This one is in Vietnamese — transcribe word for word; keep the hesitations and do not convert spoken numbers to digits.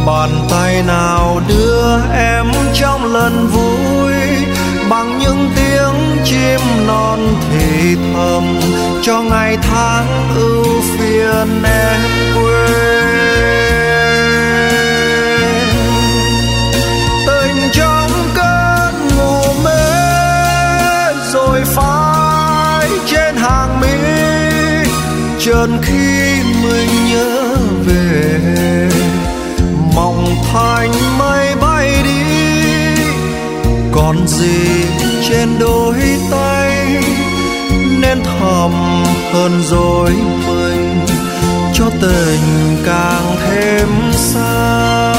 Bàn tay nào đưa em trong lần vui, bằng những tiếng chim non thì thầm cho ngày tháng ưu phiền em quên. Tình trong cơn ngủ mê rồi phai trên hàng mi, chợt khi mình nhớ về mong thành mây bay đi, còn gì trên đôi tay nên thầm hơn dối mình cho tình càng thêm xa.